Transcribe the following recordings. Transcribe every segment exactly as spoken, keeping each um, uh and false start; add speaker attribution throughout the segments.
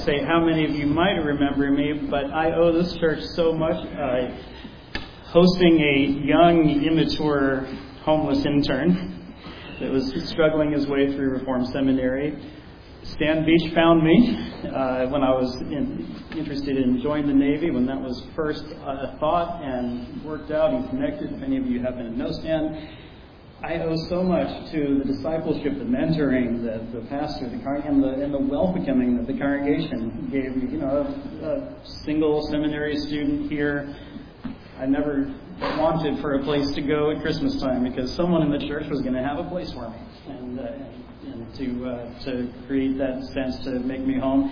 Speaker 1: say how many of you might remember me, but I owe this church so much. Uh, hosting a young, immature, homeless intern that was struggling his way through Reformed Seminary. Stan Beach found me uh, when I was in, interested in joining the Navy, when that was first a thought and worked out and connected. If any of you happen to know Stan, I owe so much to the discipleship, the mentoring, the, the pastor, the and the and the welcoming that the congregation gave me. You know, a, a single seminary student here. I never wanted for a place to go at Christmas time because someone in the church was going to have a place for me, and, uh, and, and to uh, to create that sense to make me home.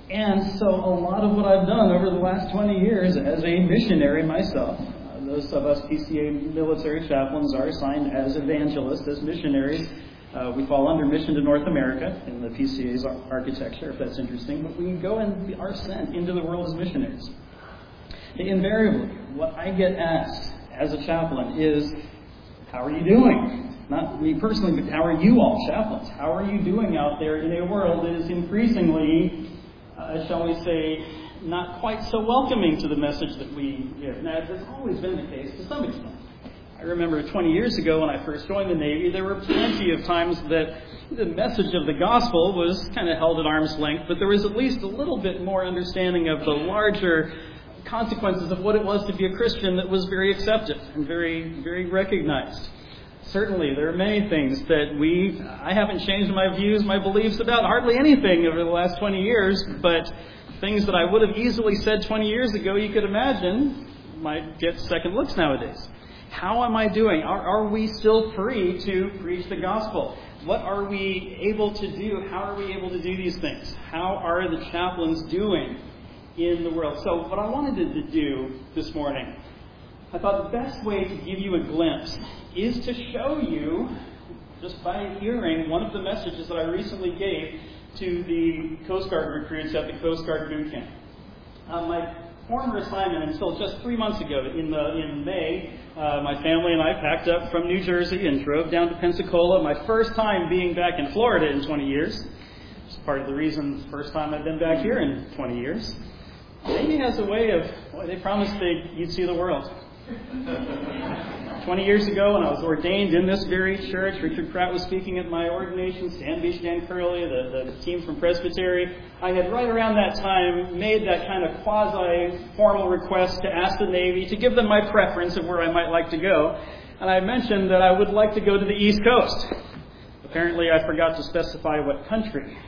Speaker 1: And so a lot of what I've done over the last twenty years as a missionary myself. Those of us P C A military chaplains are assigned as evangelists, as missionaries. Uh, we fall under Mission to North America in the P C A's architecture, if that's interesting. But we go and are sent into the world as missionaries. Invariably, what I get asked as a chaplain is, how are you doing? Not me personally, but how are you all chaplains? How are you doing out there in a world that is increasingly, uh, shall we say, not quite so welcoming to the message that we give. Now, that's always been the case to some extent. I remember twenty years ago when I first joined the Navy, there were plenty of times that the message of the gospel was kind of held at arm's length, but there was at least a little bit more understanding of the larger consequences of what it was to be a Christian that was very accepted and very, very recognized. Certainly, there are many things that we, I haven't changed my views, my beliefs about hardly anything over the last twenty years, but things that I would have easily said twenty years ago, you could imagine, might get second looks nowadays. How am I doing? Are, are we still free to preach the gospel? What are we able to do? How are we able to do these things? How are the chaplains doing in the world? So what I wanted to do this morning, I thought the best way to give you a glimpse is to show you, just by hearing one of the messages that I recently gave to the Coast Guard recruits at the Coast Guard boot camp. Uh, my former assignment until just three months ago, in the in May, uh, my family and I packed up from New Jersey and drove down to Pensacola. My first time being back in Florida in twenty years. It's part of the reason, the first time I've been back here in twenty years. Navy has a way of, boy, they promised they you'd see the world. Twenty years ago, when I was ordained in this very church, Richard Pratt was speaking at my ordination, Stan Beach, Dan Curley, the, the team from Presbytery. I had right around that time made that kind of quasi-formal request to ask the Navy to give them my preference of where I might like to go. And I mentioned that I would like to go to the East Coast. Apparently, I forgot to specify what country.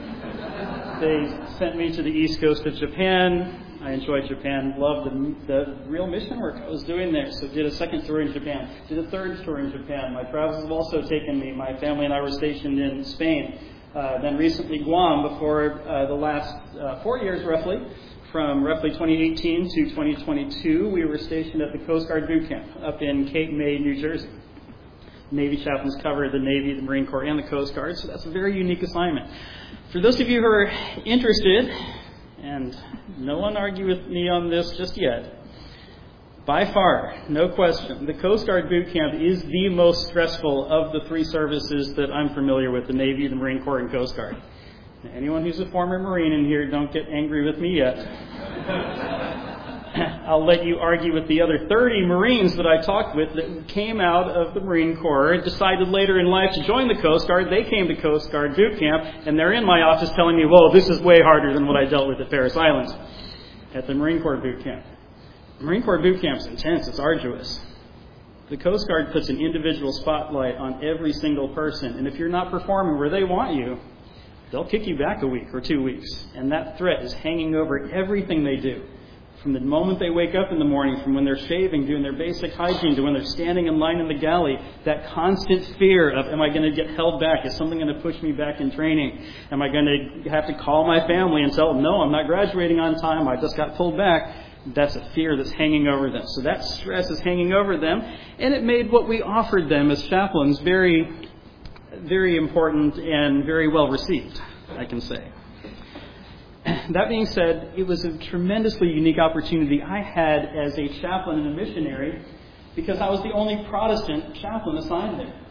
Speaker 1: They sent me to the East Coast of Japan. I enjoyed Japan, loved the, the real mission work I was doing there. So did a second tour in Japan, did a third tour in Japan. My travels have also taken me. My family and I were stationed in Spain. Uh, then recently Guam before uh, the last uh, four years roughly. From roughly twenty eighteen to twenty twenty-two, we were stationed at the Coast Guard boot camp up in Cape May, New Jersey. Navy chaplains cover the Navy, the Marine Corps, and the Coast Guard, so that's a very unique assignment. For those of you who are interested, and no one argue with me on this just yet, by far, no question, the Coast Guard boot camp is the most stressful of the three services that I'm familiar with, the Navy, the Marine Corps, and Coast Guard. Now, anyone who's a former Marine in here, don't get angry with me yet. I'll let you argue with the other thirty Marines that I talked with that came out of the Marine Corps and decided later in life to join the Coast Guard. They came to Coast Guard boot camp, and they're in my office telling me, whoa, this is way harder than what I dealt with at Parris Island at the Marine Corps boot camp. The Marine Corps boot camp's intense. It's arduous. The Coast Guard puts an individual spotlight on every single person, and if you're not performing where they want you, they'll kick you back a week or two weeks, and that threat is hanging over everything they do. From the moment they wake up in the morning, from when they're shaving, doing their basic hygiene, to when they're standing in line in the galley, that constant fear of, am I going to get held back? Is something going to push me back in training? Am I going to have to call my family and tell them, no, I'm not graduating on time, I just got pulled back? That's a fear that's hanging over them. So that stress is hanging over them, and it made what we offered them as chaplains very, very important and very well received, I can say. That being said, it was a tremendously unique opportunity I had as a chaplain and a missionary because I was the only Protestant chaplain assigned there.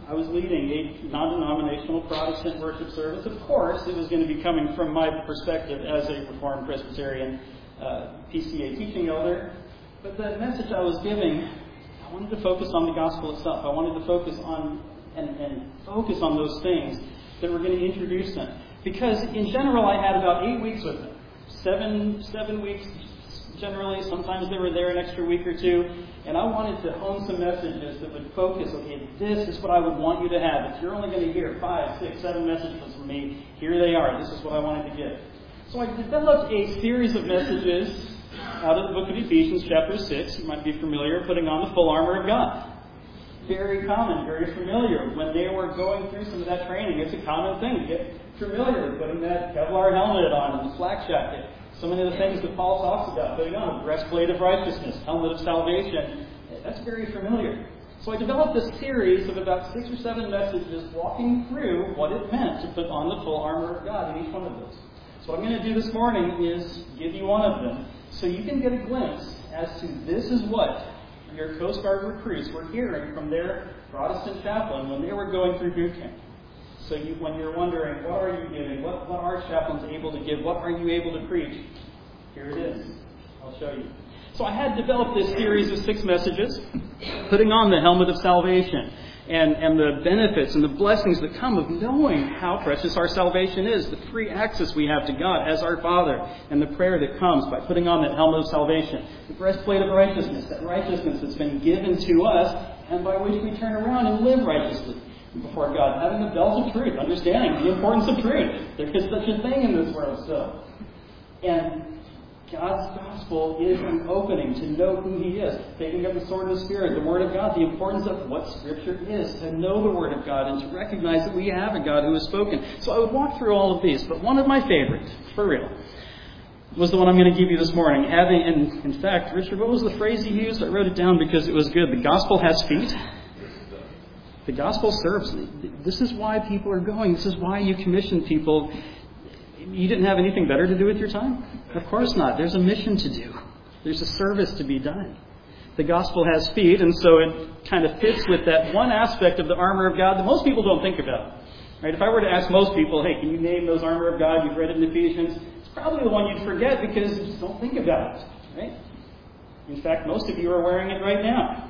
Speaker 1: I was leading a non-denominational Protestant worship service. Of course, it was going to be coming from my perspective as a Reformed Presbyterian uh, P C A teaching elder. But the message I was giving, I wanted to focus on the gospel itself. I wanted to focus on and, and focus on those things that were going to introduce them. Because in general, I had about eight weeks with them. Seven, seven weeks generally. Sometimes they were there an extra week or two. And I wanted to hone some messages that would focus, okay, this is what I would want you to have. If you're only going to hear five, six, seven messages from me, here they are. This is what I wanted to give. So I developed a series of messages out of the book of Ephesians, chapter six. You might be familiar, putting on the full armor of God. Very common, very familiar. When they were going through some of that training, it's a common thing to get familiar with putting that Kevlar helmet on and the flak jacket. So many of the things that Paul talks about, putting on a breastplate of righteousness, helmet of salvation, that's very familiar. So I developed a series of about six or seven messages walking through what it meant to put on the full armor of God in each one of those. So what I'm going to do this morning is give you one of them so you can get a glimpse as to this is what your Coast Guard recruits were hearing from their Protestant chaplain when they were going through boot camp. So you, when you're wondering, what are you giving? What, what are chaplains able to give? What are you able to preach? Here it is. I'll show you. So I had developed this series of six messages, putting on the helmet of salvation and, and the benefits and the blessings that come of knowing how precious our salvation is, the free access we have to God as our Father, and the prayer that comes by putting on that helmet of salvation, the breastplate of righteousness, that righteousness that's been given to us and by which we turn around and live righteously before God, having the belt of truth, understanding the importance of truth. There is such a thing in this world still. And God's gospel is an opening to know who He is. Taking up the sword of the Spirit, the Word of God, the importance of what Scripture is, to know the Word of God and to recognize that we have a God who has spoken. So I would walk through all of these, but one of my favorites, for real, was the one I'm going to give you this morning. Having, and in fact, Richard, what was the phrase he used? I wrote it down because it was good. The gospel has feet. The gospel serves. This is why people are going. This is why you commission people. You didn't have anything better to do with your time? Of course not. There's a mission to do. There's a service to be done. The gospel has feet, and so it kind of fits with that one aspect of the armor of God that most people don't think about. Right? If I were to ask most people, hey, can you name those armor of God? You've read it in Ephesians. It's probably the one you'd forget because you just don't think about it. Right? In fact, most of you are wearing it right now.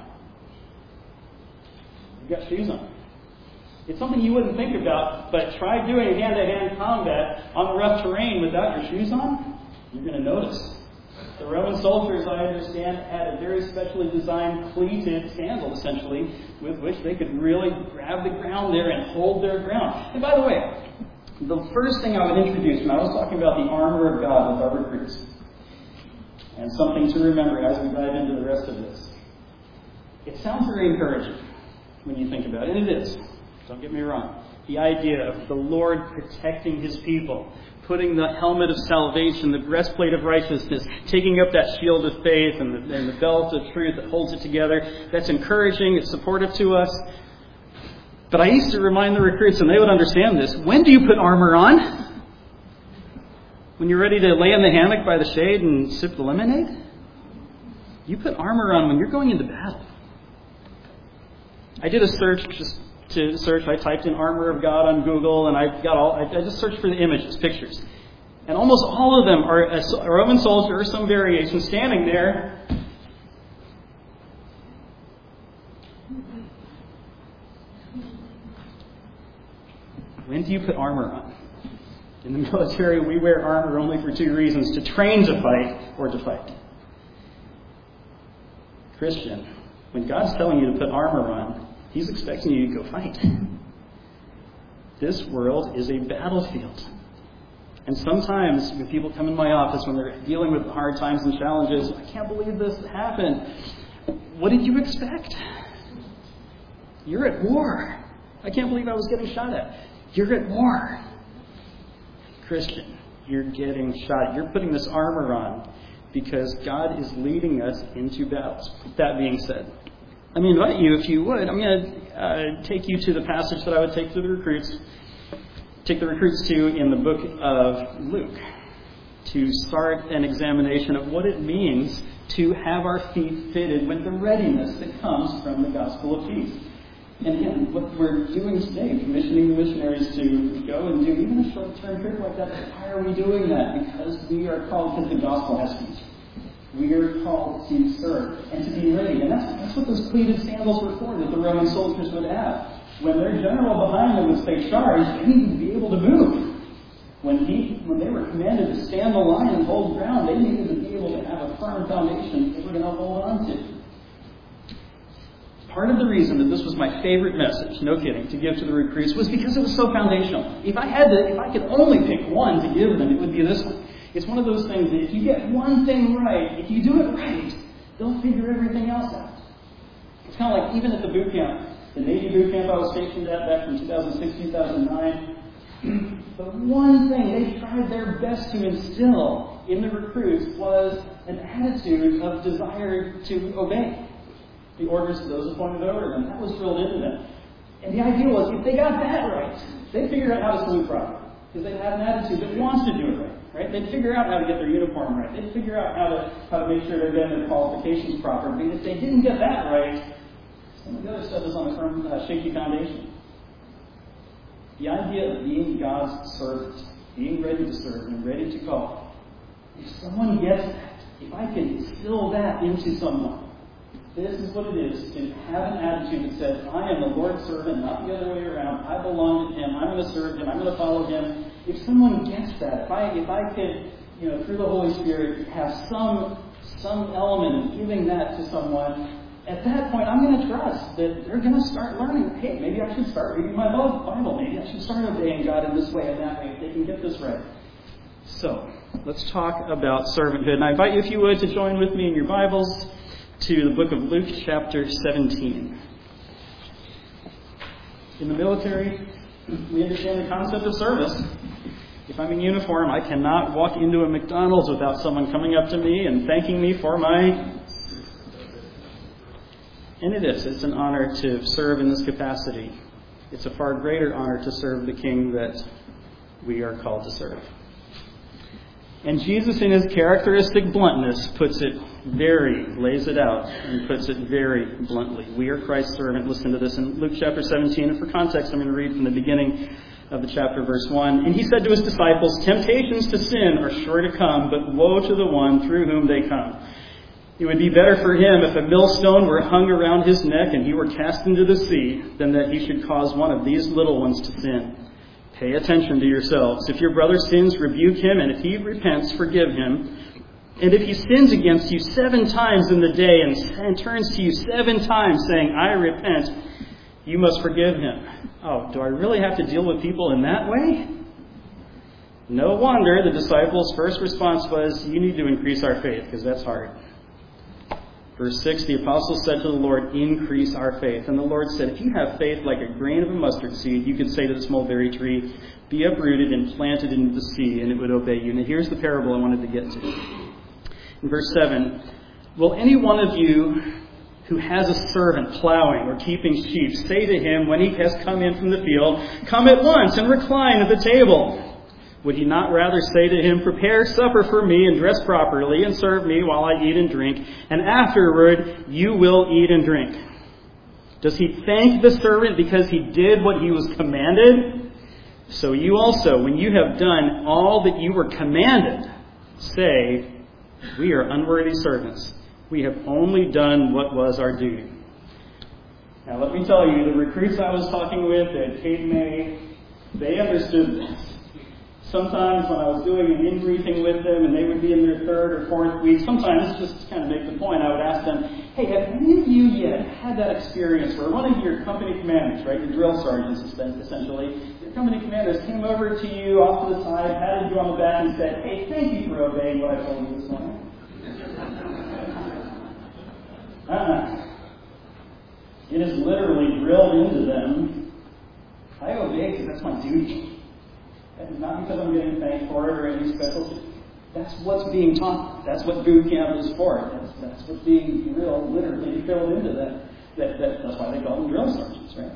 Speaker 1: You've got shoes on. It's something you wouldn't think about, but try doing hand-to-hand combat on rough terrain without your shoes on. You're going to notice. The Roman soldiers, I understand, had a very specially designed cleated sandal, essentially, with which they could really grab the ground there and hold their ground. And by the way, the first thing I would introduce when I was talking about the armor of God with our recruits, and something to remember as we dive into the rest of this, it sounds very encouraging when you think about it, and it is. Don't get me wrong. The idea of the Lord protecting His people, putting the helmet of salvation, the breastplate of righteousness, taking up that shield of faith and the, and the belt of truth that holds it together, that's encouraging, it's supportive to us. But I used to remind the recruits, and they would understand this, when do you put armor on? When you're ready to lay in the hammock by the shade and sip the lemonade? You put armor on when you're going into battle. I did a search just to search. I typed in armor of God on Google, and I got all. I, I just searched for the images, pictures, and almost all of them are a, a Roman soldier or some variation standing there. When do you put armor on? In the military, we wear armor only for two reasons: to train to fight or to fight. Christian, when God's telling you to put armor on, He's expecting you to go fight. This world is a battlefield. And sometimes when people come in my office when they're dealing with hard times and challenges, I can't believe this happened. What did you expect? You're at war. I can't believe I was getting shot at. You're at war. Christian, you're getting shot. You're putting this armor on because God is leading us into battles. That being said, let me invite you, if you would, I'm going to uh, take you to the passage that I would take to the recruits, take the recruits to in the book of Luke, to start an examination of what it means to have our feet fitted with the readiness that comes from the gospel of peace.
Speaker 2: And again, what we're doing today, commissioning the missionaries to go and do even a short-term trip like that, why are we doing that? Because we are called, because the gospel has feet. We are called to serve and to be ready. And that's, that's what those pleated sandals were for, that the Roman soldiers would have. When their general behind them would say charge, they needed to be able to move. When he, when they were commanded to stand the line and hold ground, they needed to be able to have a firm foundation they were going to hold on to. Part of the reason that this was my favorite message, no kidding, to give to the recruits was because it was so foundational. If I had to, if I could only pick one to give them, it would be this one. It's one of those things that if you get one thing right, if you do it right, they'll figure everything else out. It's kind of like even at the boot camp, the Navy boot camp I was stationed at back from two thousand six to two thousand nine, the one thing they tried their best to instill in the recruits was an attitude of desire to obey the orders of those appointed over them. That was drilled into them. And the idea was, if they got that right, they'd figure out how to salute properly. Because they'd have an attitude that wants to do it right. Right? They'd figure out how to get their uniform right. They'd figure out how to how to make sure they're getting their qualifications proper. But if they didn't get that right, some of the other stuff is on a firm, uh, shaky foundation. The idea of being God's servant, being ready to serve and ready to call. If someone gets that, if I can instill that into someone, this is what it is to have an attitude that says, I am the Lord's servant, not the other way around. I belong to Him. I'm going to serve Him. I'm going to follow Him. If someone gets that, if I if I could, you know, through the Holy Spirit, have some some element of giving that to someone, at that point, I'm going to trust that they're going to start learning. Hey, maybe I should start reading my Bible. Maybe I should start obeying God in this way and that way if they can get this right. So, let's talk about servanthood. And I invite you, if you would, to join with me in your Bibles to the book of Luke, chapter seventeen. In the military, we understand the concept of service. If I'm in uniform, I cannot walk into a McDonald's without someone coming up to me and thanking me for my... And it is. It's an honor to serve in this capacity. It's a far greater honor to serve the King that we are called to serve. And Jesus, in His characteristic bluntness, puts it very, lays it out, and puts it very bluntly. We are Christ's servant. Listen to this in Luke chapter seventeen. And for context, I'm going to read from the beginning of the chapter, verse one. And He said to His disciples, temptations to sin are sure to come, but woe to the one through whom they come. It would be better for him if a millstone were hung around his neck and he were cast into the sea, than that he should cause one of these little ones to sin. Pay attention to yourselves. If your brother sins, rebuke him, and if he repents, forgive him. And if he sins against you seven times in the day and, and turns to you seven times saying, I repent, you must forgive him. Oh, do I really have to deal with people in that way? No wonder the disciples' first response was, you need to increase our faith, because that's hard. Verse six, the apostles said to the Lord, increase our faith. And the Lord said, if you have faith like a grain of a mustard seed, you could say to this mulberry tree, be uprooted and planted into the sea, and it would obey you. Now here's the parable I wanted to get to. In verse seven, will any one of you who has a servant plowing or keeping sheep say to him when he has come in from the field, come at once and recline at the table? Would he not rather say to him, prepare supper for me and dress properly and serve me while I eat and drink, and afterward you will eat and drink? Does he thank the servant because he did what he was commanded? So you also, when you have done all that you were commanded, say, we are unworthy servants. We have only done what was our duty. Now let me tell you, the recruits I was talking with at Cape May, they understood this. Sometimes when I was doing an in-briefing with them and they would be in their third or fourth week, sometimes just to kind of make the point, I would ask them, hey, have any of you yet had that experience where one of your company commanders, right, your drill sergeants essentially, your company commanders came over to you off to the side, patted you on the back and said, hey, thank you for obeying what I told you this morning? Uh-uh. It is literally drilled into them. I obey because that's my duty. And not because I'm getting thanked for it or any special. That's what's being taught. That's what boot camp is for. That's, that's what's being drilled, literally filled into that. that, that that's why they call them drill sergeants, right?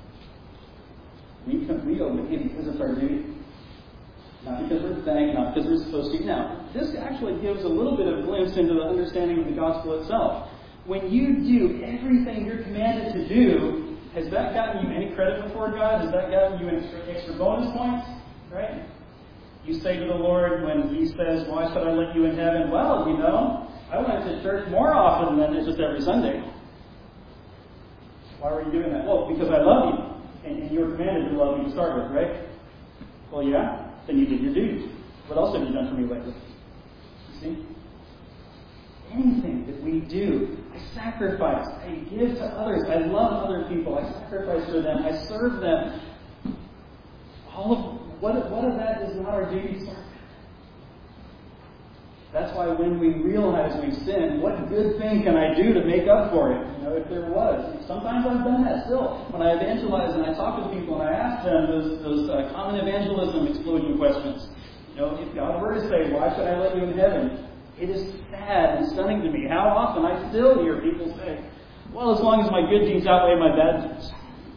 Speaker 2: We, we obey because it's our duty. Not because we're thanked, not because we're supposed to. Now, this actually gives a little bit of a glimpse into the understanding of the gospel itself. When you do everything you're commanded to do,
Speaker 1: Has that gotten you any credit before God? Has that gotten you extra, extra bonus points? Right? You say to the Lord when He says, why should I let you in heaven? Well, you know, I went to church more often than just every Sunday. Why were you doing that? Well, because I love you. And, and you were commanded to love me to start with, right? Well, yeah. Then you did your duty. What else have you done for me lately? You see? Anything that we do, I sacrifice, I give to others, I love other people, I sacrifice for them, I serve them. All of what, what of that is not our duty to serve? That's why when we realize we've sinned, what good thing can I do to make up for it? You know, if there was. Sometimes I've done that still. When I evangelize and I talk with people and I ask them those, those uh, common evangelism exploding questions. You know, if God were to say, why should I let you in heaven? It is sad and stunning to me how often I still hear people say, well, as long as my good deeds outweigh my bad deeds.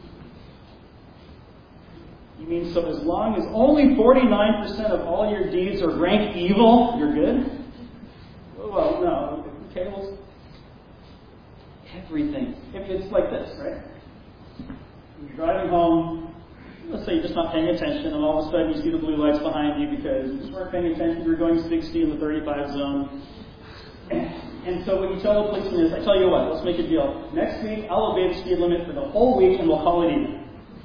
Speaker 1: You mean so as long as only forty-nine percent of all your deeds are rank evil, you're good? Well, no. Okay, well, everything. If it's like this, right? You're driving home, let's say you're just not paying attention, and all of a sudden you see the blue lights behind you because you just weren't paying attention. You were going sixty in the thirty-five zone. And so what you tell the policeman is, I tell you what, let's make a deal. Next week, I'll obey the speed limit for the whole week, and we'll call it even.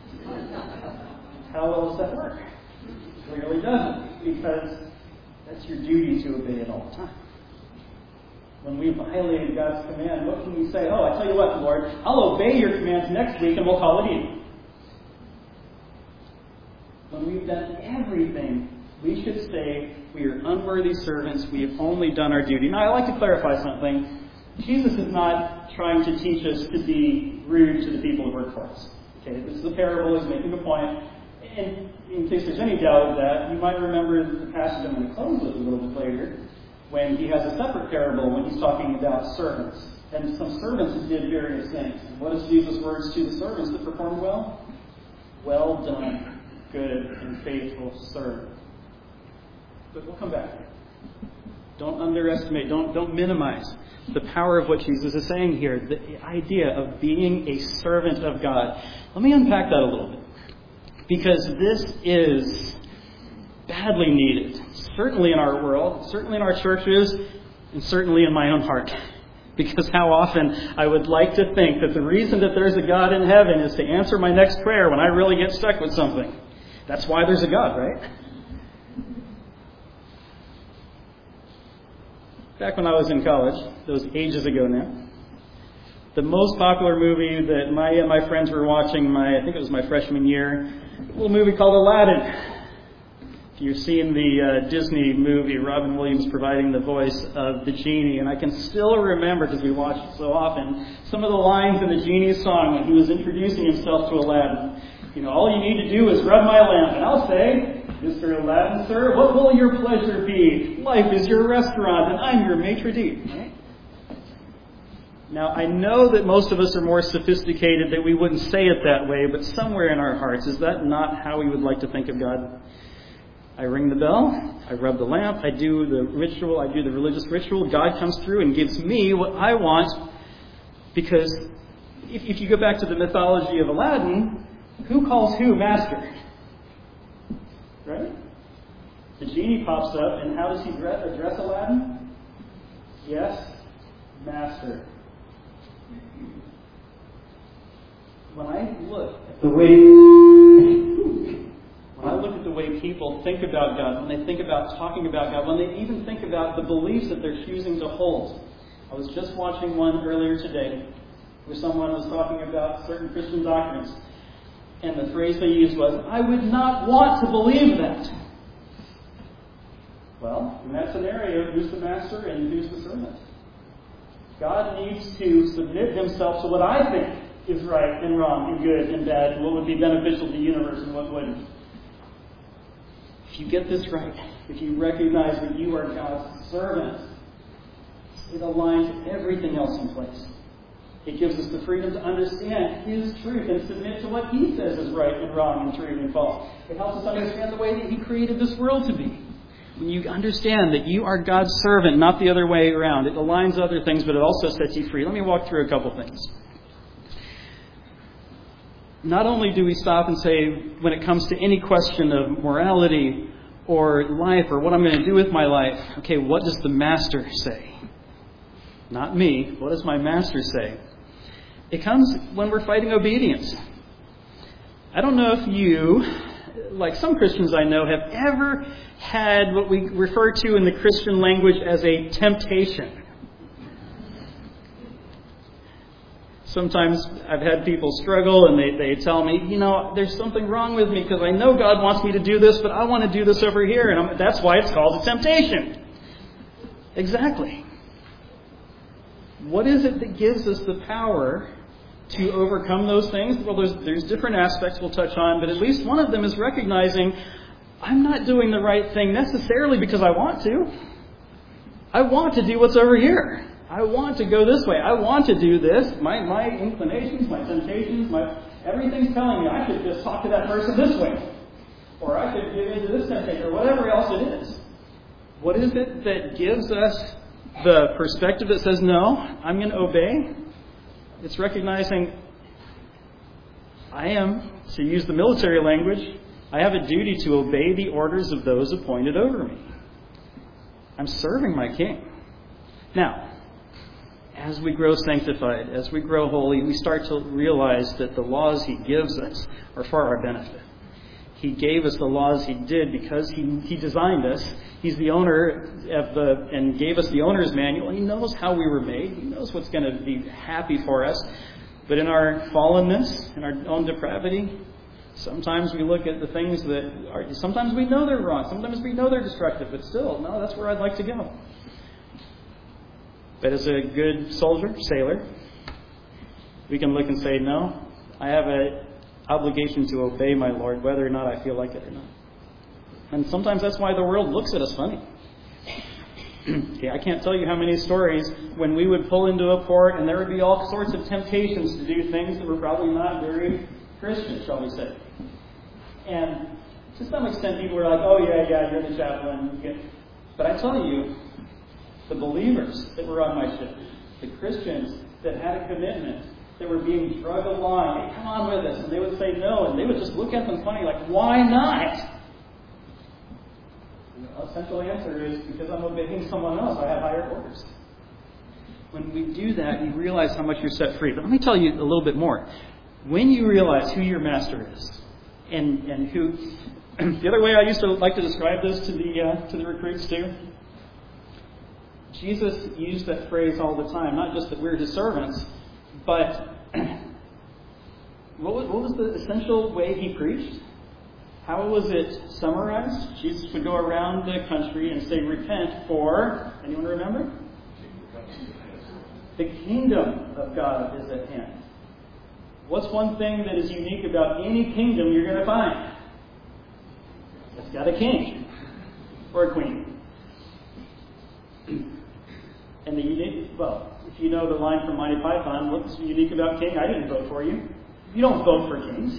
Speaker 1: How well does that work? It clearly doesn't, because that's your duty to obey it all the time. When we violated God's command, what can we say? Oh, I tell you what, Lord, I'll obey your commands next week, and we'll call it even. When we've done everything, we should say we are unworthy servants. We have only done our duty. Now, I'd like to clarify something. Jesus is not trying to teach us to be rude to the people who work for us. Okay, this is a parable. He's making a point. And in case there's any doubt of that, you might remember the passage I'm going to close with a little bit later, when he has a separate parable when he's talking about servants. And some servants who did various things. And what is Jesus' words to the servants that performed well? Well done, good and faithful servant. But we'll come back to it. Don't underestimate, don't, don't minimize the power of what Jesus is saying here. The idea of being a servant of God. Let me unpack that a little bit. Because this is badly needed. Certainly in our world, certainly in our churches, and certainly in my own heart. Because how often I would like to think that the reason that there's a God in heaven is to answer my next prayer when I really get stuck with something. That's why there's a God, right? Back when I was in college, those ages ago now, the most popular movie that my and my friends were watching, my I think it was my freshman year, a little movie called Aladdin. If you've seen the uh, Disney movie, Robin Williams providing the voice of the genie, and I can still remember, because we watch it so often, some of the lines in the genie's song when he was introducing himself to Aladdin. You know, all you need to do is rub my lamp, and I'll say, Mister Aladdin, sir, what will your pleasure be? Life is your restaurant, and I'm your maitre d'. Right? Now, I know that most of us are more sophisticated, that we wouldn't say it that way, but somewhere in our hearts, is that not how we would like to think of God? I ring the bell, I rub the lamp, I do the ritual, I do the religious ritual, God comes through and gives me what I want, because if, if you go back to the mythology of Aladdin, who calls who master? Right? The genie pops up, and how does he address Aladdin? Yes, master. When I look at the way when I look at the way people think about God, when they think about talking about God, when they even think about the beliefs that they're choosing to hold. I was just watching one earlier today where someone was talking about certain Christian doctrines, and the phrase they used was, I would not want to believe that. Well, in that scenario, who's the master and who's the servant? God needs to submit himself to what I think is right and wrong and good and bad and what would be beneficial to the universe and what wouldn't. If you get this right, if you recognize that you are God's servant, it aligns everything else in place. It gives us the freedom to understand His truth and submit to what He says is right and wrong and true and false. It helps us understand the way that He created this world to be. When you understand that you are God's servant, not the other way around, it aligns other things, but it also sets you free. Let me walk through a couple things.
Speaker 2: not only do we stop and say, when it comes to any question of morality or life or what I'm going to do with my life, okay, what does the Master say? Not me. What does my Master say? It comes when we're fighting obedience. I don't know if you, like some Christians I know, have ever had what we refer to in the Christian language as a temptation. Sometimes I've had people struggle and they, they tell me, you know, there's something wrong with me because I know God wants me to do this, but I want to do this over here. And I'm, that's why it's called a temptation. Exactly. What is it that gives us the power to overcome those things? Well, there's, there's different aspects we'll touch on, but at least one of them is recognizing I'm not doing the right thing necessarily because I want to. I want to do what's over here. I want to go this way. I want to do this. My my inclinations, my temptations, my everything's telling me I should just talk to that person this way. Or I should give into this temptation, or whatever else it is. What is it that gives us the perspective that says, no, I'm going to obey? It's recognizing I am, to use the military language, I have a duty to obey the orders of those appointed over me. I'm serving my King. Now, as we grow sanctified, as we grow holy, we start to realize that the laws He gives us are for our benefit. He gave us the laws He did because He, he designed us. He's the owner of the, and gave us the owner's manual. He knows how we were made. He knows what's going to be happy for us. But in our fallenness, in our own depravity, sometimes we look at the things that are, sometimes we know they're wrong. Sometimes we know they're destructive. But still, no, that's where I'd like to go. But as a good soldier, sailor, we can look and say, no, I have an obligation to obey my Lord, whether or not I feel like it or not. And sometimes that's why the world looks at us funny. Okay, I can't tell you how many stories when we would pull into a port and there would be all sorts of temptations to do things that were probably not very Christian, shall we say. And to some extent people were like, oh yeah, yeah, you're the chaplain. But I tell you, the believers that were on my ship, the Christians that had a commitment, that were being drugged along, hey, come on with us, and they would say no, and they would just look at them funny like, why not? And the essential answer is, because I'm obeying someone else, I have higher orders. When we do that, you realize how much you're set free. But let me tell you a little bit more. When you realize who your master is, and, and who... the other way I used to like to describe this to the uh, to the recruits too, Jesus used that phrase all the time, not just that we're His servants, but what was, what was the essential way He preached? How was it summarized? Jesus would go around the country and say, repent for, anyone remember? The kingdom of God is at hand. What's one thing that is unique about any kingdom you're going to find? It's got a king or a queen. And the unique, well, if you know the line from Monty Python, what's unique about king? I didn't vote for you. You don't vote for kings.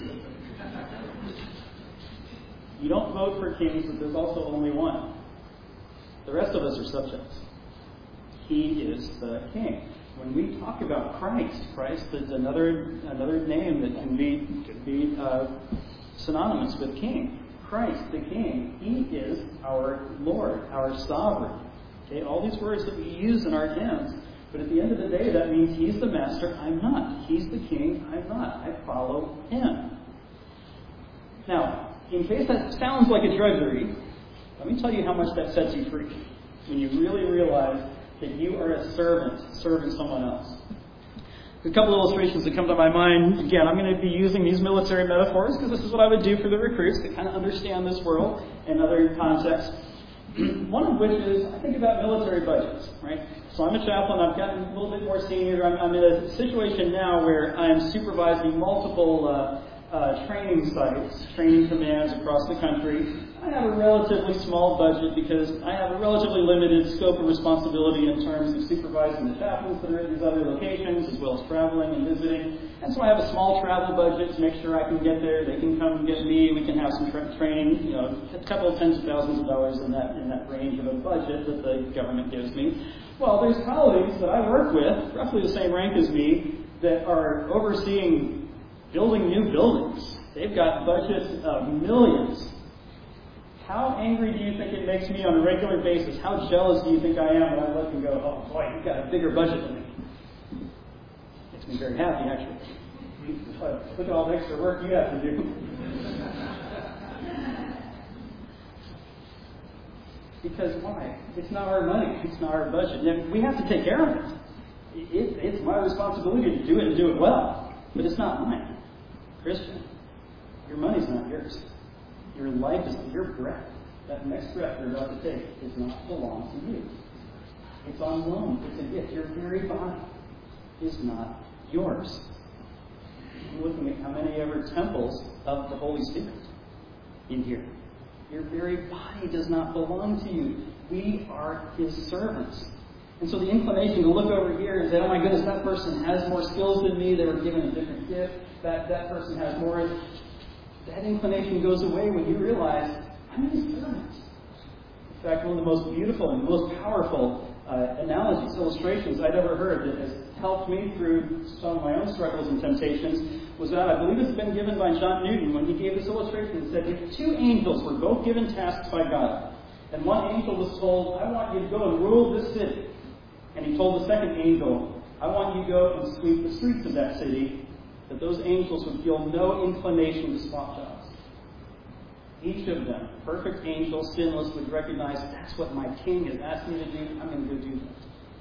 Speaker 2: You don't vote for kings, but there's also only one. The rest of us are subjects. He is the king. When we talk about Christ, Christ is another another name that can be can be uh, synonymous with king. Christ, the king, He is our Lord, our sovereign. Okay, all these words that we use in our hymns, but at the end of the day, that means He's the master, I'm not. He's the king, I'm not. I follow Him. Now, in case that sounds like a drudgery, let me tell you how much that sets you free. When you really realize that you are a servant serving someone else. A couple of illustrations that come to my mind. Again, I'm going to be using these military metaphors because this is what I would do for the recruits to kind of understand this world and other contexts. One of which is, I think about military budgets, right? So I'm a chaplain, I've gotten a little bit more senior. I'm, I'm in a situation now where I'm supervising multiple uh, uh, training sites, training commands across the country. I have a relatively small budget because I have a relatively limited scope of responsibility in terms of supervising the chaplains that are at these other locations, as well as traveling and visiting. And so I have a small travel budget to make sure I can get there. They can come and get me. We can have some tra- training, you know, a couple of tens of thousands of dollars in that in that range of a budget that the government gives me. Well, there's colleagues that I work with, roughly the same rank as me, that are overseeing
Speaker 1: building new buildings. They've got budgets of millions. How angry do you think it makes me on a regular basis? How jealous do you think I am when I look and go, oh boy, you've got a bigger budget than me? Makes me very happy, actually. Look at all the extra work you have to do. Because why? It's not our money. It's not our budget. And we have to take care of it. it. It's my responsibility to do it and do it well. But it's not mine. Christian, your money's not yours. Your life is your breath. That next breath you're about to take does not belong to you. It's on loan. It's a gift. Your very body is not yours. I'm looking at how many ever temples of the Holy Spirit in here. Your very body does not belong to you. We are His servants. And so the inclination to look over here and say, oh my goodness, that person has more skills than me. They were given a different gift. That, that person has more. That inclination goes away when you realize, I'm His servant. In fact, one of the most beautiful and most powerful uh, analogies, illustrations I'd ever heard that has helped me through some of my own struggles and temptations was that I believe it's been given by John Newton when he gave this illustration and said if two angels were both given tasks by God, and one angel was told, I want you to go and rule this city, and he told the second angel, I want you to go and sweep the streets of that city, that those angels would feel no inclination to swap jobs. Each of them, perfect angels, sinless, would recognize that's what my king has asked me to do, I'm going to go do that.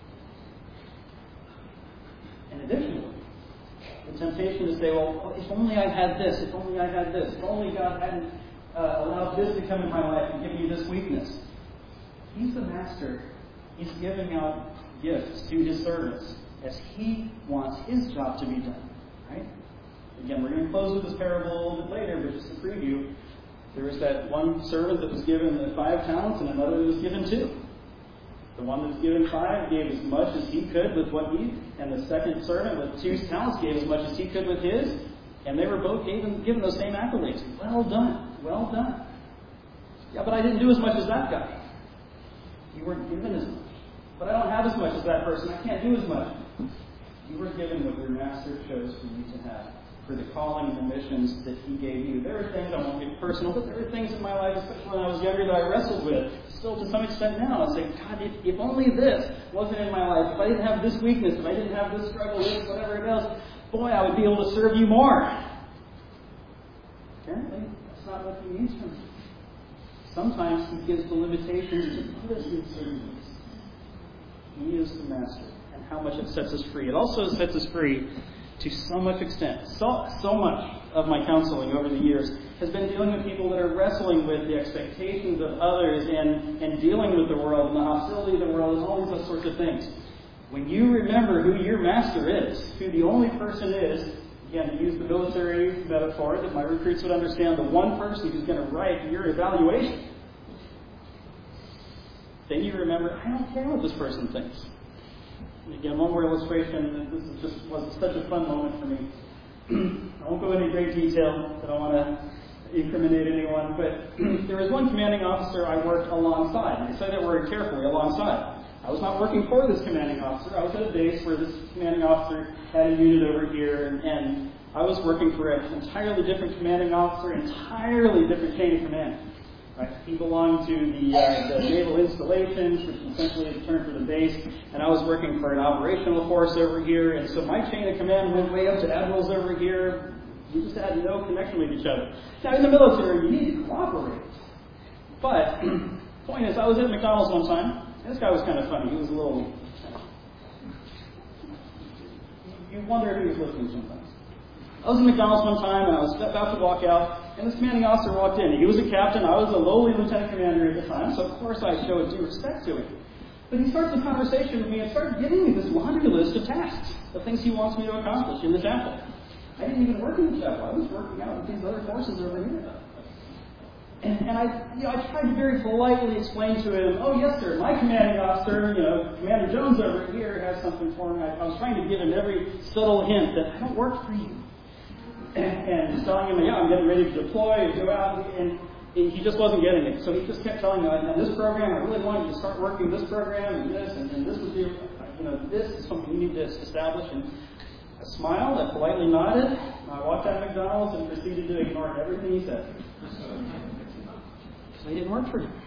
Speaker 1: And additionally, the temptation to say, well, if only I had this, if only I had this, if only God hadn't uh, allowed this to come in my life and give me this weakness. He's the master. He's giving out gifts to His servants as He wants His job to be done. Right? Again, we're going to close with this parable a little bit later, but just to preview, there was that one servant that was given the five talents and another that was given two. The one that was given five gave as much as he could with what he, and the second servant with two talents gave as much as he could with his, and they were both given, given those same accolades. Well done, well done. Yeah, but I didn't do as much as that guy. You weren't given as much. But I don't have as much as that person. I can't do as much. You were given what your master chose for you to have, for the calling and the missions that He gave you. There are things, I won't get personal, but there are things in my life, especially when I was younger, that I wrestled with. Still to some extent now. I say, God, if, if only this wasn't in my life, if I didn't have this weakness, if I didn't have this struggle, this, whatever else, boy, I would be able to serve you more. Apparently, that's not what He needs from me. Sometimes He gives the limitations to put us in certain ways. He is the master, and how much it sets us free. It also sets us free to so much extent. So, so much of my counseling over the years has been dealing with people that are wrestling with the expectations of others and, and dealing with the world and the hostility of the world and all these other sorts of things. When you remember who your master is, who the only person is, again, to use the military metaphor that my recruits would understand, the one person who's going to write your evaluation, then you remember, I don't care what this person thinks. Again, one more illustration. This is just was such a fun moment for me. I won't go into great detail. I don't want to incriminate anyone. But there was one commanding officer I worked alongside. I say that word carefully, alongside. I was not working for this commanding officer. I was at a base where this commanding officer had a unit over here, and, and I was working for an entirely different commanding officer, entirely different chain of command. Right. He belonged to the, uh, the naval installations, which essentially is a term for the base, and I was working for an operational force over here, and so my chain of command went way up to admirals over here. We just had no connection with each other. Now, in the military, you need to cooperate. But, the point is, I was at McDonald's one time, and this guy was kind of funny. He was a little... You wonder if he was listening sometimes. I was at McDonald's one time, and I was about to walk out, and this commanding officer walked in. He was a captain. I was a lowly lieutenant commander at the time, so of course I showed due respect to him. But he started the conversation with me and started giving me this laundry list of tasks, of things he wants me to accomplish in the chapel. I didn't even work in the chapel. I was working out with these other forces over here. And, and I, you know, I tried to very politely explain to him, oh yes sir, my commanding officer, you know, Commander Jones over here has something for me. I, I was trying to give him every subtle hint that I don't work for you. And, and telling him, yeah, I'm getting ready to deploy and go out, and, and he just wasn't getting it. So he just kept telling me, and this program, I really want you to start working this program, and this, and, and this is the, you know, this is something you need to establish. And I
Speaker 2: I smiled, I politely nodded, I walked out of McDonald's and proceeded to ignore everything he said. So he didn't work for him.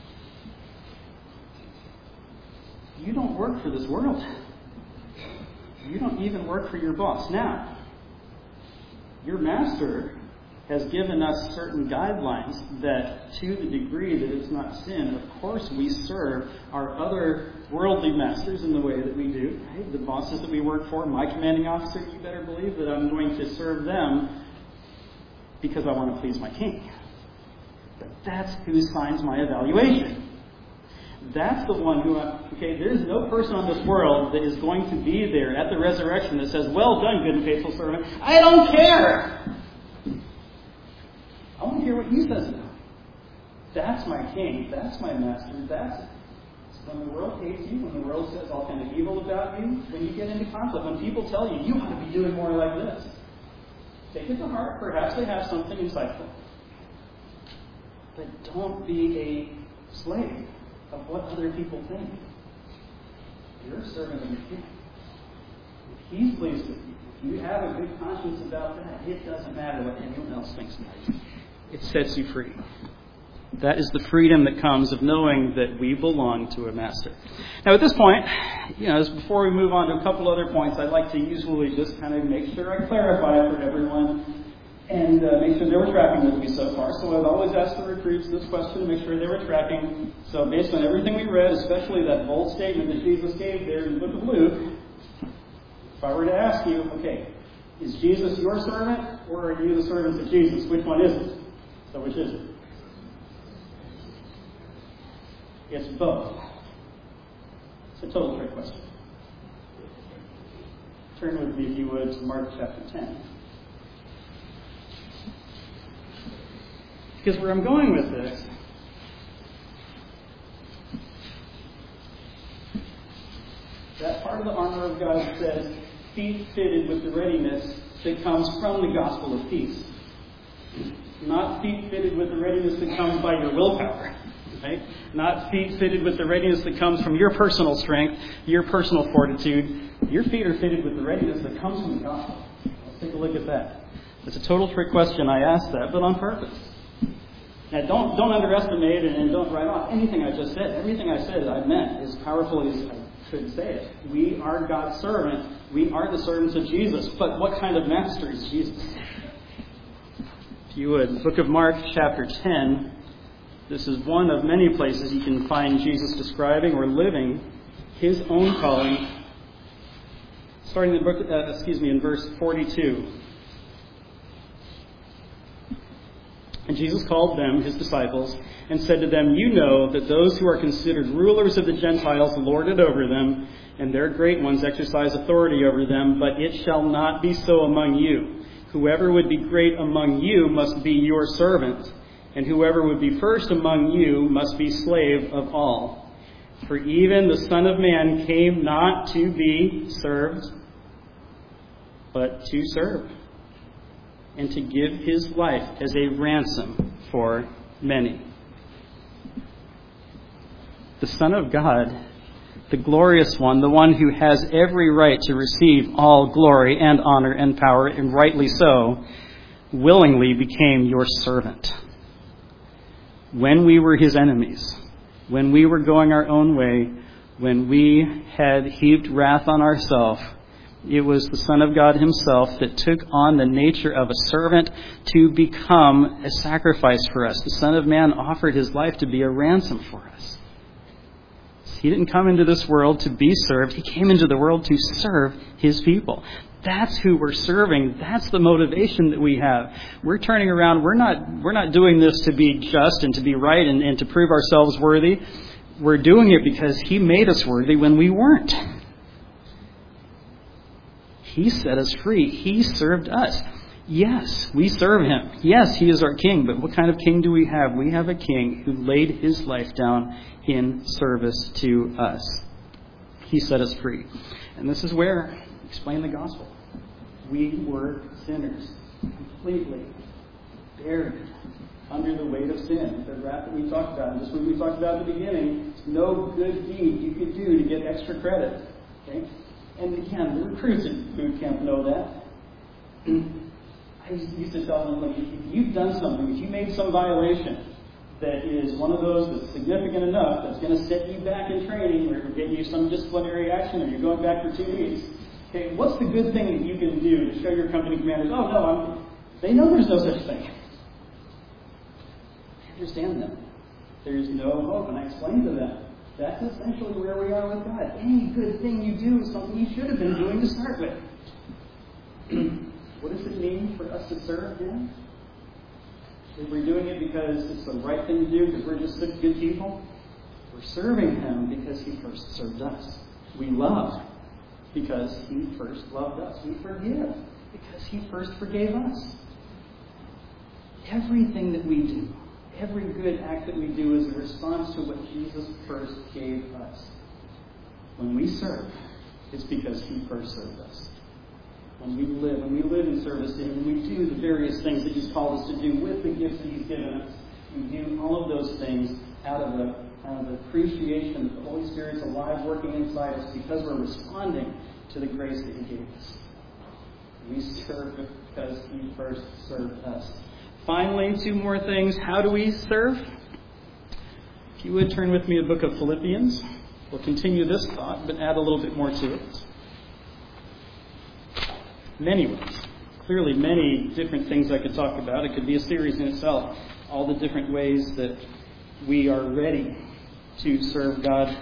Speaker 2: You don't work for this world. You don't even work for your boss. Now, your master has given us certain guidelines that, to the degree that it's not sin, of course we serve our other worldly masters in the way that we do. Right? The bosses that we work for, my commanding officer, you better believe that I'm going to serve them because I want to please my king. But that's who signs my evaluation. That's the one who, I, okay, there's no person on this world that is going to be there at the resurrection that says, well done, good and faithful servant. I don't care. I want to hear what he says now. That's my king. That's my master. That's when the world hates you, when the world says all kind of evil about you, when you get into conflict, when people tell you, you ought to be doing more like this. Take it to heart. Perhaps they have something insightful. But don't be a slave of what other people think. You're a servant of the king. If he's pleased with you, if you have a good conscience about that, it doesn't matter what anyone else thinks about you. It sets you free. That is the freedom that comes of knowing that we belong to a master. Now, at this point, you know, before we move on to a couple other points, I'd like to usually just kind of make sure I clarify for everyone and uh, make sure they were tracking with me so far. So I've always asked the recruits this question to make sure they were tracking. So based on everything we read, especially that bold statement that Jesus gave there in the book of Luke, if I were to ask you, okay, is Jesus your servant or are you the servant of Jesus? Which one is it? So which is it? It's both. It's a total trick question. Turn with me, if you would, to Mark chapter ten. Because where I'm going with this that part of the armor of God that says, feet fitted with the readiness that comes from the gospel of peace. Not feet fitted with the readiness that comes by your willpower. Right? Not feet fitted with the readiness that comes from your personal strength, your personal fortitude. Your feet are fitted with the readiness that comes from the gospel. Let's take a look at that. It's a total trick question. I asked that, but on purpose. Now, don't don't underestimate and, and don't write off anything I just said. Everything I said I meant as powerfully as I could say it. We are God's servant. We are the servants of Jesus. But what kind of master is Jesus? If you would, Book of Mark, chapter ten. This is one of many places you can find Jesus describing or living his own calling. Starting in the book, uh, excuse me, in verse forty-two. And Jesus called them, his disciples, and said to them, you know that those who are considered rulers of the Gentiles lord it over them, and their great ones exercise authority over them, but it shall not be so among you. Whoever would be great among you must be your servant, and whoever would be first among you must be slave of all. For even the Son of Man came not to be served, but to serve, and to give his life as a ransom for many. The Son of God, the glorious one, the one who has every right to receive all glory and honor and power, and rightly so, willingly became your servant. When we were his enemies, when we were going our own way, when we had heaped wrath on ourselves, it was the Son of God himself that took on the nature of a servant to become a sacrifice for us. The Son of Man offered his life to be a ransom for us. He didn't come into this world to be served. He came into the world to serve his people. That's who we're serving. That's the motivation that we have. We're turning around. We're not, we're not doing this to be just and to be right and, and to prove ourselves worthy. We're doing it because he made us worthy when we weren't. He set us free. He served us. Yes, we serve him. Yes, he is our king. But what kind of king do we have? We have a king who laid his life down in service to us. He set us free. And this is where we explain the gospel. We were sinners, completely buried under the weight of sin. The wrath that we talked about. And just when we talked about at the beginning, no good deed you could do to get extra credit. Okay? And again, the recruits at boot camp know that. I used to tell them, like, if you've done something, if you made some violation that is one of those that's significant enough that's going to set you back in training or get you some disciplinary action or you're going back for two weeks, okay, what's the good thing that you can do to show your company commanders, oh, no, I'm, they know there's no such thing. I understand them. There's no hope. And I explain to them, that's essentially where we are with God. Any good thing you do is something you should have been doing to start with. What does it mean for us to serve Him? If we're doing it because it's the right thing to do, because we're just such good people, we're serving Him because He first served us. We love because He first loved us. We forgive because He first forgave us. Everything that we do, every good act that we do is a response to what Jesus first gave us. When we serve, it's because He first served us. When we live, when we live in service to Him, when we do the various things that He's called us to do with the gifts that He's given us, we do all of those things out of the out of appreciation that the Holy Spirit's alive working inside us because we're responding to the grace that He gave us. We serve because He first served us. Finally, two more things. How do we serve? If you would turn with me to the book of Philippians. We'll continue this thought, but add a little bit more to it. Many ways. Clearly, many different things I could talk about. It could be a series in itself. All the different ways that we are ready to serve God.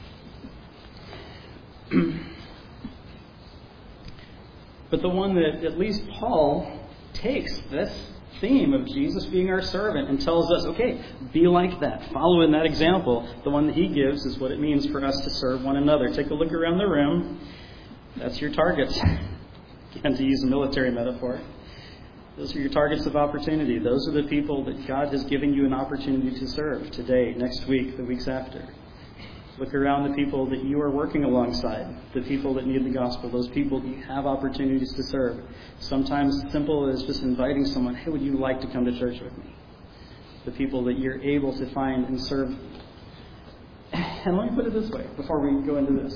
Speaker 2: But the one that at least Paul takes this theme of Jesus being our servant and tells us, okay, be like that. Follow in that example. The one that he gives is what it means for us to serve one another. Take a look around the room. That's your targets. And to use a military metaphor, those are your targets of opportunity. Those are the people that God has given you an opportunity to serve today, next week, the weeks after. Look around the people that you are working alongside, the people that need the gospel, those people that you have opportunities to serve. Sometimes simple as just inviting someone, hey, would you like to come to church with me? The people that you're able to find and serve. And let me put it this way before we go into this.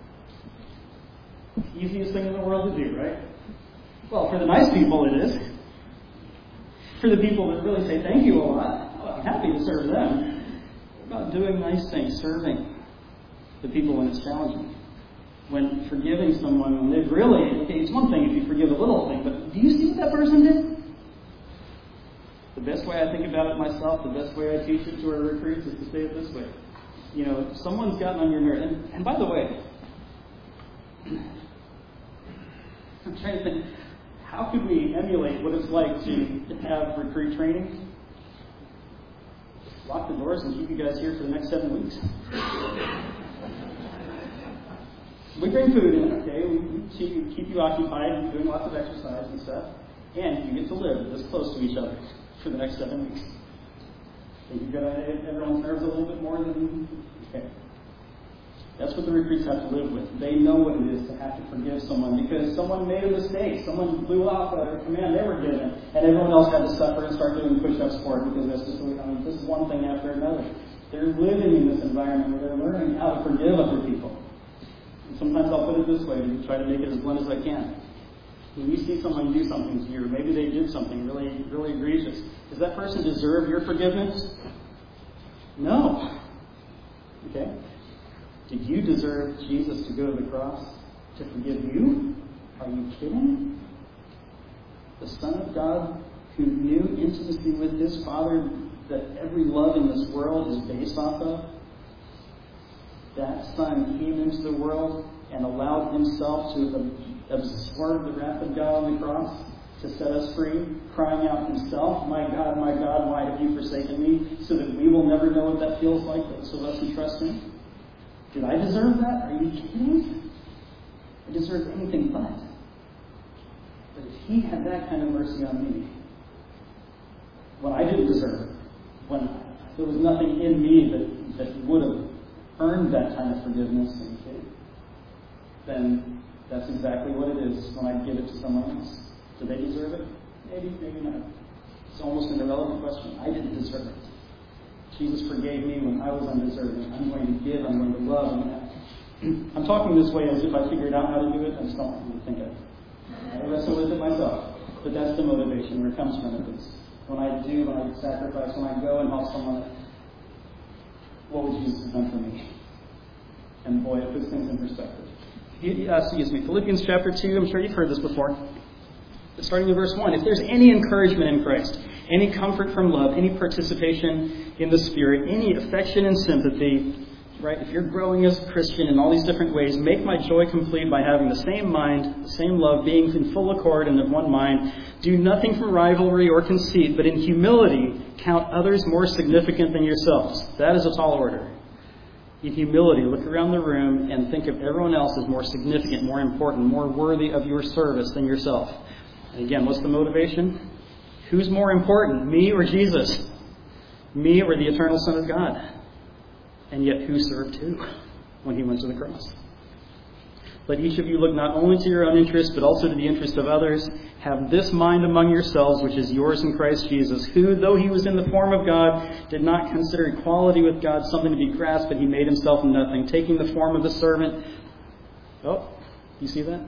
Speaker 2: Easiest thing in the world to do, right? Well, for the nice people it is. For the people that really say thank you a lot, well, I'm happy to serve them. What about doing nice things, serving the people when it's challenging? When forgiving someone, when they've really, okay, it's one thing if you forgive a little thing, but do you see what that person did? The best way I think about it myself, the best way I teach it to our recruits is to say it this way. You know, someone's gotten on your nerves. And, and by the way, I'm trying to think, how could we emulate what it's like to have recruit training? Lock the doors and keep you guys here for the next seven weeks. We bring food in, okay? We keep you, keep you occupied, doing lots of exercise and stuff. And you get to live this close to each other for the next seven weeks. Think you've got to hit everyone's nerves a little bit more than... Okay. That's what the recruits have to live with. They know what it is to have to forgive someone because someone made a mistake. Someone blew off a command they were given, and everyone else had to suffer and start doing push-ups for it because that's just, I mean, this is one thing after another. They're living in this environment where they're learning how to forgive other people. And sometimes I'll put it this way to try to make it as blunt as I can. When you see someone do something to you, or maybe they did something really, really egregious, does that person deserve your forgiveness? No. Okay? Did you deserve Jesus to go to the cross to forgive you? Are you kidding? The Son of God who knew intimacy with His Father that every love in this world is based off of, that Son came into the world and allowed Himself to absorb the wrath of God on the cross to set us free, crying out Himself, my God, my God, why have you forsaken me? So that we will never know what that feels like, those of us who trust Him. Did I deserve that? Are you kidding? I deserve anything but. But if He had that kind of mercy on me, when I didn't deserve it, when there was nothing in me that, that would have earned that kind of forgiveness, okay, then that's exactly what it is when I give it to someone else. Do they deserve it? Maybe, maybe not. It's almost an irrelevant question. I didn't deserve it. Jesus forgave me when I was undeserving. I'm going to give, I'm going to love, and
Speaker 1: I'm talking this way as if I figured out how to do it. I just don't want you to think of it. I wrestle with it myself. But that's the motivation where it comes from. It's when I do, when I sacrifice, when I go and help someone, what would Jesus have done for me? And boy, it puts things in perspective. Uh, excuse me, Philippians chapter two, I'm sure you've heard this before. Starting in verse one, if there's any encouragement in Christ, any comfort from love, any participation in the Spirit, any affection and sympathy, right? If you're growing as a Christian in all these different ways, make my joy complete by having the same mind, the same love, being in full accord and of one mind. Do nothing from rivalry or conceit, but in humility count others more significant than yourselves. That is a tall order. In humility, look around the room and think of everyone else as more significant, more important, more worthy of your service than yourself. And again, what's the motivation? Who's more important, me or Jesus? Me or the eternal Son of God? And yet who served who when he went to the cross? Let each of you look not only to your own interest, but also to the interest of others. Have this mind among yourselves, which is yours in Christ Jesus, who, though he was in the form of God, did not consider equality with God something to be grasped, but he made himself nothing, taking the form of a servant. Oh, you see that?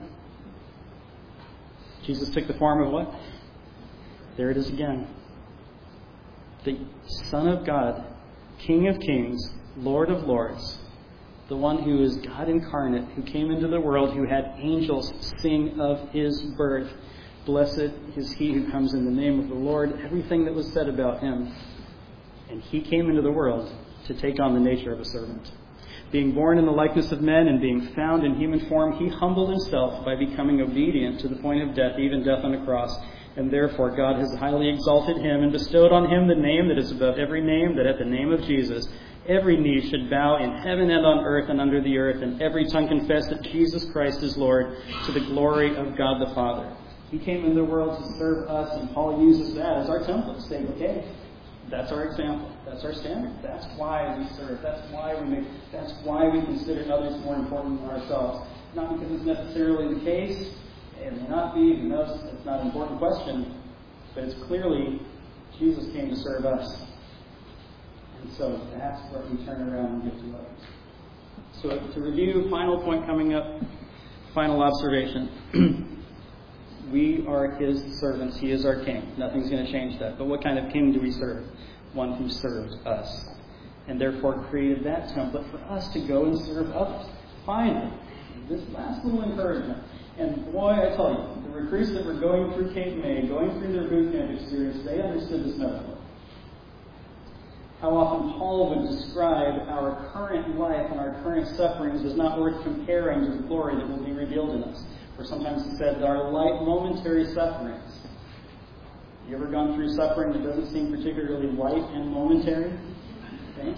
Speaker 1: Jesus took the form of what? There it is again. The Son of God, King of kings, Lord of lords, the one who is God incarnate, who came into the world, who had angels sing of his birth. Blessed is he who comes in the name of the Lord. Everything that was said about him. And he came into the world to take on the nature of a servant. Being born in the likeness of men and being found in human form, he humbled himself by becoming obedient to the point of death, even death on a cross. And therefore God has highly exalted him and bestowed on him the name that is above every name, that at the name of Jesus every knee should bow in heaven and on earth and under the earth, and every tongue confess that Jesus Christ is Lord, to the glory of God the Father. He came into the world to serve us, and Paul uses that as our template, saying, okay, that's our example. That's our standard. That's why we serve. That's why we make. That's why we consider others more important than ourselves. Not because it's necessarily the case. It may not be. Who knows? It's not an important question. But it's clearly Jesus came to serve us. And so that's what we turn around and give to others. So to review, final point coming up, final observation. We are his servants. He is our king. Nothing's going to change that. But what kind of king do we serve? One who serves us. And therefore created that template for us to go and serve others. Finally, this last little encouragement. And boy, I tell you, the recruits that were going through Cape May, going through their boot camp experience, they understood this metaphor. How often Paul would describe our current life and our current sufferings as not worth comparing to the glory that will be revealed in us. Or sometimes he said, our light momentary sufferings. You ever gone through suffering that doesn't seem particularly light and momentary? Okay.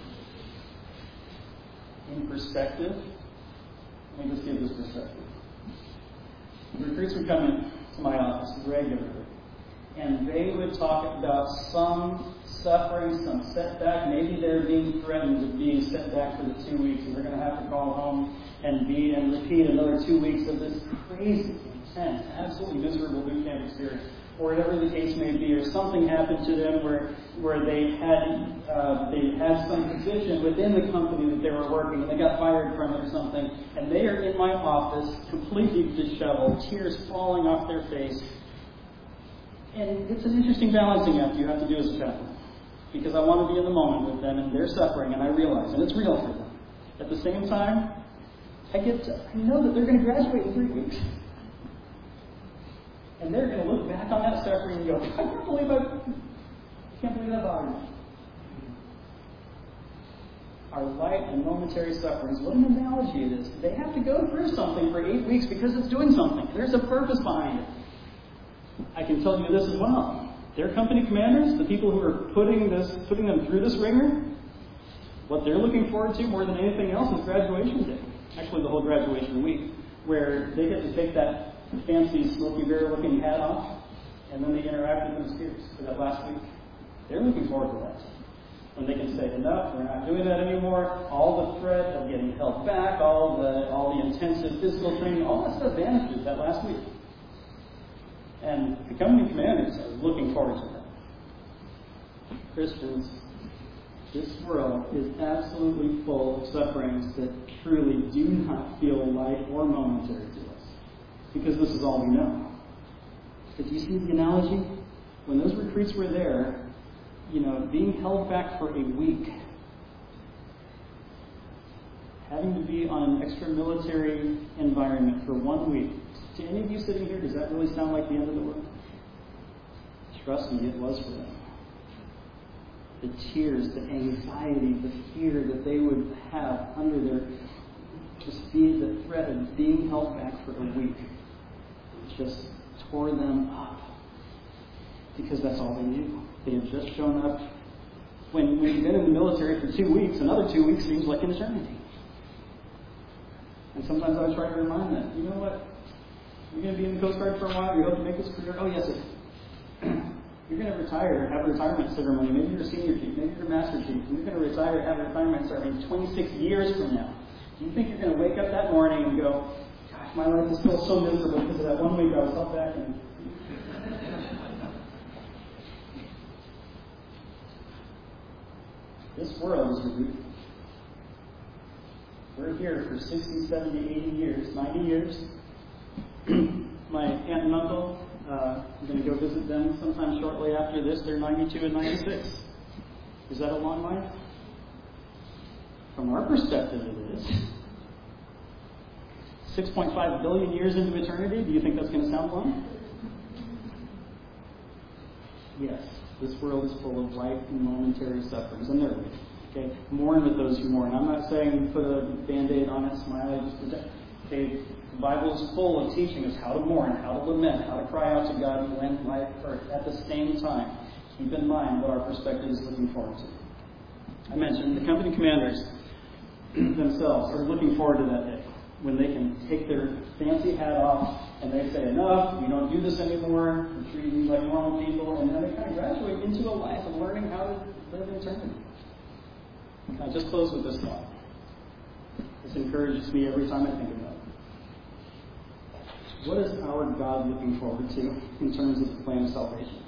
Speaker 1: In perspective, let me just give this perspective. The recruits would come in to my office regularly, and they would talk about some suffering, some setback. Maybe they're being threatened with being set back for the two weeks, and they're going to have to call home and be and repeat another two weeks of this crazy, intense, absolutely miserable boot camp experience, or whatever the case may be, or something happened to them where where they had uh, they had some position within the company that they were working, and they got fired from it or something, and they are in my office, completely disheveled, tears falling off their face. And it's an interesting balancing act you have to do as a chaplain, because I want to be in the moment with them, and they're suffering, and I realize, and it's real for them. At the same time, I get to, I know that they're going to graduate in three weeks. And they're going to look back on that suffering and go, I can't believe I can't believe that bothered me. Our light and momentary sufferings, what an analogy it is. They have to go through something for eight weeks because it's doing something. There's a purpose behind it. I can tell you this as well. Their company commanders, the people who are putting this, putting them through this ringer, what they're looking forward to more than anything else is graduation day. Actually, the whole graduation week, where they get to take that fancy Smokey Bear looking hat off, and then they interact with those kids for that last week. They're looking forward to that. When they can say, enough, we're not doing that anymore, all the threat of getting held back, all the all the intensive physical training, all that stuff vanishes that last week. And the company commanders are looking forward to that. Christians,
Speaker 2: This world is absolutely full of sufferings that truly do not feel light or momentary to us, because this is all we know. But do you see the analogy? When those recruits were there, you know, being held back for a week, having to be on an extra-military environment for one week. To any of you sitting here, does that really sound like the end of the world? Trust me, it was for them. The tears, the anxiety, the fear that they would have under their, just be the threat of being held back for a week, just tore them up. Because that's all they knew. They had just shown up. When, when you've been in the military for two weeks, another two weeks seems like an eternity. And sometimes I would try to remind them, you know what? You're going to be in the Coast Guard for a while. You hope to make this career. Oh, yes, sir. You're going to retire, have a retirement ceremony. Maybe you're a senior chief. Maybe you're a master chief. And you're going to retire, have a retirement ceremony twenty-six years from now. Do you think you're going to wake up that morning and go, gosh, my life is still so miserable because of that one week I was held back? And this world is reduced. We're here for sixty, seventy, eighty years, ninety years. My aunt and uncle, uh, I'm going to go visit them sometime shortly after this. They're ninety-two and ninety-six. Is that a long life? From our perspective, it is. six point five billion years into eternity. Do you think that's going to sound long? Yes. This world is full of light and momentary sufferings, and there will be. Okay, mourn with those who mourn. I'm not saying put a Band-Aid on it, smile, just protect. Okay, the Bible is full of teaching us how to mourn, how to lament, how to cry out to God when life hurts. At the same time, keep in mind what our perspective is looking forward to. I mentioned the company commanders themselves are looking forward to that day when they can take their fancy hat off and they say, enough, we don't do this anymore, we're treating you like normal people, and then they kind of graduate into a life of learning how to live in eternity. I just close with this thought. This encourages me every time I think about it. What is our God looking forward to in terms of the plan of salvation?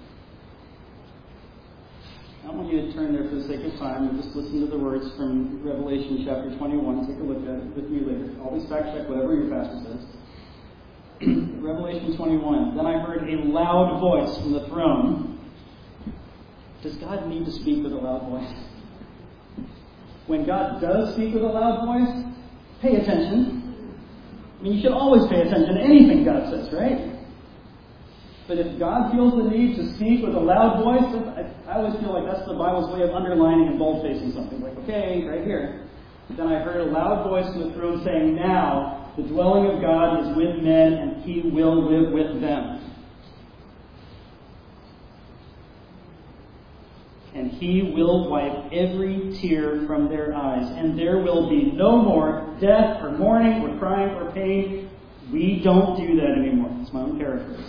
Speaker 2: I don't want you to turn there for the sake of time and just listen to the words from Revelation chapter twenty-one. Take a look at it with me later. Always fact check whatever your pastor says. Revelation twenty-one. Then I heard a loud voice from the throne. Does God need to speak with a loud voice? When God does speak with a loud voice, pay attention. I mean, you should always pay attention to anything God says, right? But if God feels the need to speak with a loud voice, I, I always feel like that's the Bible's way of underlining and boldfacing something. Like, okay, right here. Then I heard a loud voice from the throne saying, now the dwelling of God is with men, and He will live with them. And He will wipe every tear from their eyes. And there will be no more death or mourning or crying or pain. We don't do that anymore. That's my own paraphrase.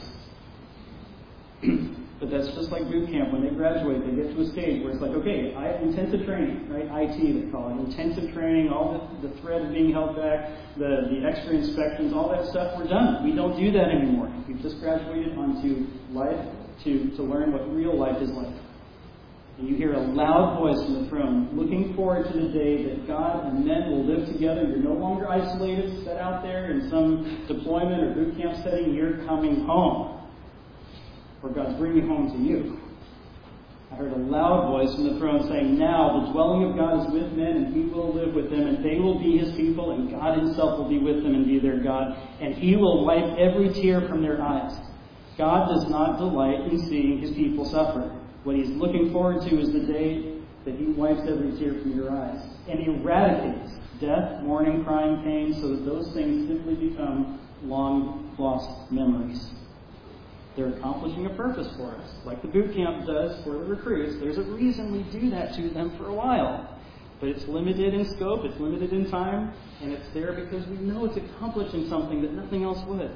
Speaker 2: But that's just like boot camp. When they graduate, they get to a stage where it's like, okay, I, intensive training, right? I T, they call it. Intensive training, all the, the threat of being held back, the, the extra inspections, all that stuff, we're done. We don't do that anymore. We've just graduated onto life to, to learn what real life is like. And you hear a loud voice from the throne, looking forward to the day that God and men will live together. You're no longer isolated, set out there in some deployment or boot camp setting. You're coming home. Or God's bringing home to you. I heard a loud voice from the throne saying, now the dwelling of God is with men, and He will live with them, and they will be His people, and God Himself will be with them and be their God. And He will wipe every tear from their eyes. God does not delight in seeing His people suffer. What He's looking forward to is the day that He wipes every tear from your eyes and eradicates death, mourning, crying, pain, so that those things simply become long-lost memories. They're accomplishing a purpose for us, like the boot camp does for the recruits. There's a reason we do that to them for a while. But it's limited in scope, it's limited in time, and it's there because we know it's accomplishing something that nothing else would.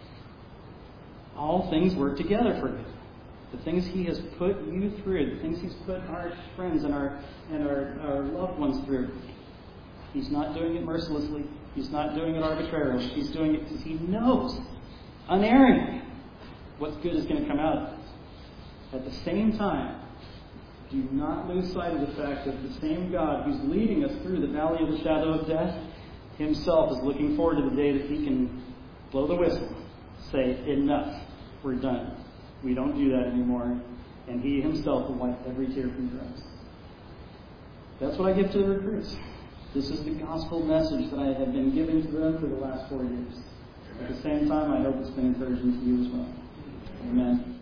Speaker 2: All things work together for good. The things He has put you through, the things He's put our friends and our and our, our loved ones through, He's not doing it mercilessly. He's not doing it arbitrarily. He's doing it because He knows, unerringly, what's good is going to come out of it. At the same time,
Speaker 1: do not lose sight of the fact that the same God who's leading us through the valley of the shadow of death himself is looking forward to the day that he can blow the whistle, say, enough, we're done. We don't do that anymore. And he himself will wipe every tear from your eyes. That's what I give to the recruits. This is the gospel message that I have been giving to them for the last four years. At the same time, I hope it's been encouraging to you as well. Amen.